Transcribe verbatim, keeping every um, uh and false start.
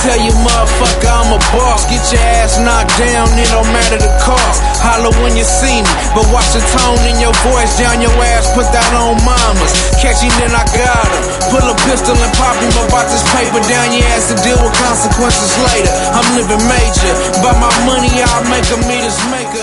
tell you, motherfucker, I'm a boss. Get your ass knocked down, it don't matter the cost. Holler when you see me, but watch the tone in your voice. Down your ass, put that on mamas. Catch him, then I got him. Pull a pistol and pop him about this paper. Down your ass to deal with consequences later. I'm living major, by my money I'll make a meters maker.